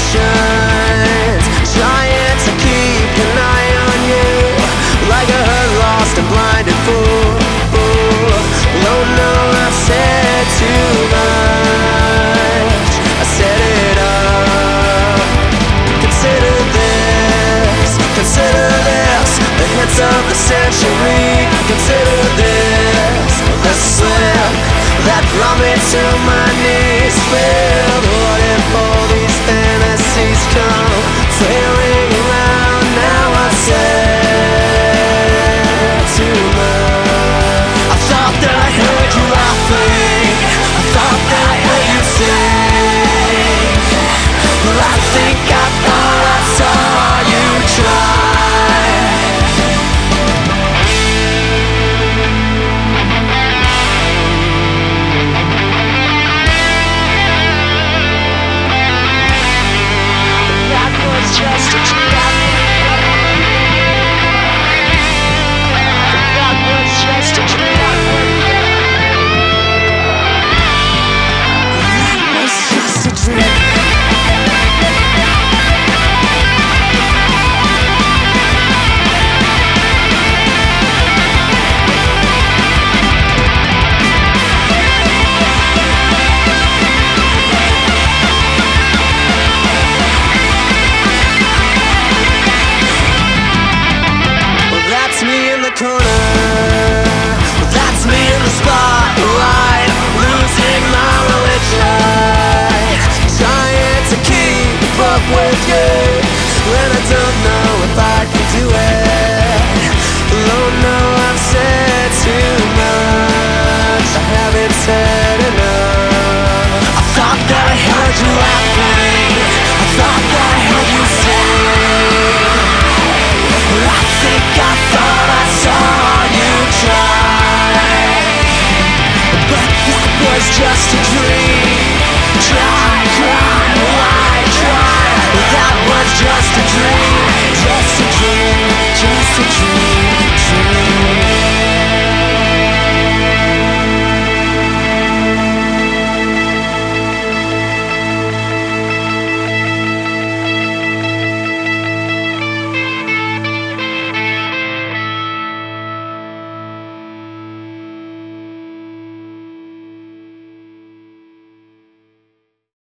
illusions, trying to keep an eye on you, like a hurt, lost and blinded fool. Oh no, I've said too much, I set it up. Consider this, the hits of the century. Consider this, the slip that brought me to my knees. Filled, what if all these fantasies come flailing around? Now I said too much. I thought that I heard you laughing, I thought that I heard you sing. Well, I think I thought I saw you try. Just a trap. That was just a trap. That was just a trap. That's me in the corner, that's me in the spotlight, losing my religion, trying to keep up with you, when I don't know if I can do it. Oh no, I've said too much, I haven't said enough. I thought that I heard you laughing, I thought that I heard you sing. I think I thought I saw you try, but that was just a dream. Try, why try? That was just a dream, just a dream, just a dream.